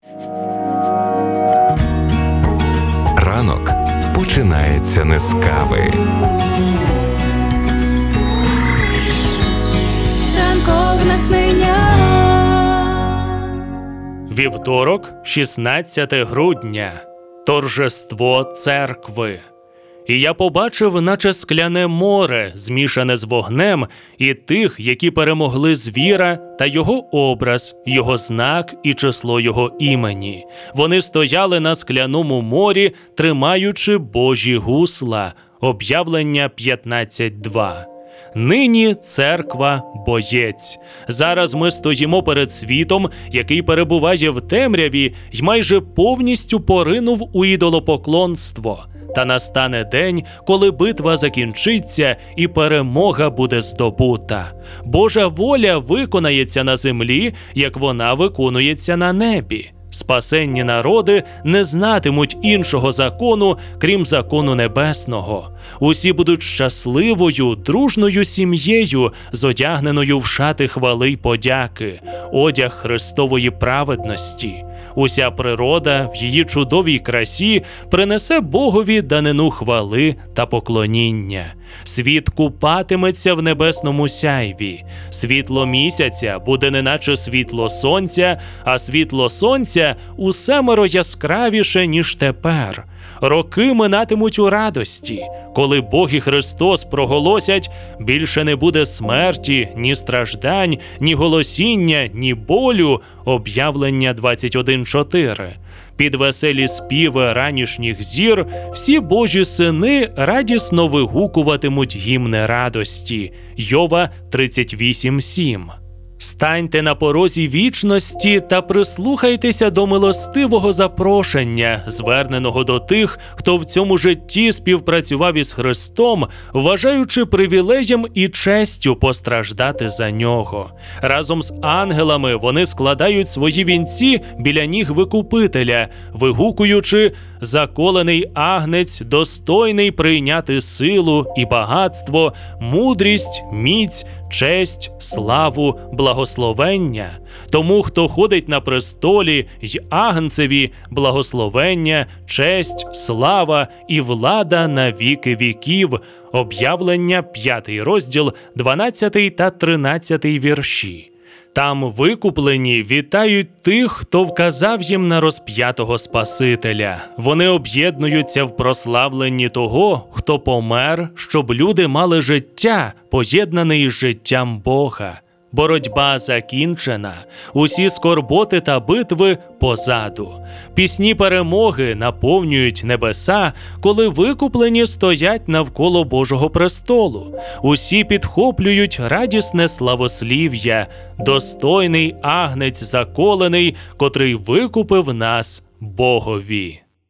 Ранок починається не з кави. Ранкове натхнення. Вівторок, 16 грудня. Торжество церкви. І я побачив, наче скляне море, змішане з вогнем, і тих, які перемогли звіра та його образ, його знак і число його імені. Вони стояли на скляному морі, тримаючи Божі гусла. Об'явлення 15:2. Нині церква – боєць. Зараз ми стоїмо перед світом, який перебуває в темряві й майже повністю поринув у ідолопоклонство. Та настане день, коли битва закінчиться і перемога буде здобута. Божа воля виконається на землі, як вона виконується на небі. Спасенні народи не знатимуть іншого закону, крім закону небесного. Усі будуть щасливою, дружною сім'єю, зодягненою в шати хвали й подяки, одяг Христової праведності. Уся природа в її чудовій красі принесе Богові данину хвали та поклоніння. Світ купатиметься в небесному сяйві. Світло місяця буде неначе світло сонця, а світло сонця усемеро яскравіше, ніж тепер. Роки минатимуть у радості. Коли Бог і Христос проголосять, більше не буде смерті, ні страждань, ні голосіння, ні болю. Об'явлення 21:4. Під веселі співи ранішніх зір всі Божі сини радісно вигукуватимуть гімни радості. Йова 38:7. Станьте на порозі вічності та прислухайтеся до милостивого запрошення, зверненого до тих, хто в цьому житті співпрацював із Христом, вважаючи привілеєм і честю постраждати за нього. Разом з ангелами вони складають свої вінці біля ніг Викупителя, вигукуючи: «Заколений агнець, достойний прийняти силу і багатство, мудрість, міць, честь, славу, благословення. Тому, хто ходить на престолі й агнцеві, благословення, честь, слава і влада на віки віків». Об'явлення 5 розділ, 12 та 13 вірші. Там викуплені вітають тих, хто вказав їм на розп'ятого Спасителя. Вони об'єднуються в прославленні того, хто помер, щоб люди мали життя, поєднане із життям Бога. Боротьба закінчена, усі скорботи та битви позаду. Пісні перемоги наповнюють небеса, коли викуплені стоять навколо Божого престолу. Усі підхоплюють радісне славослів'я: «Достойний агнець заколений, котрий викупив нас Богові».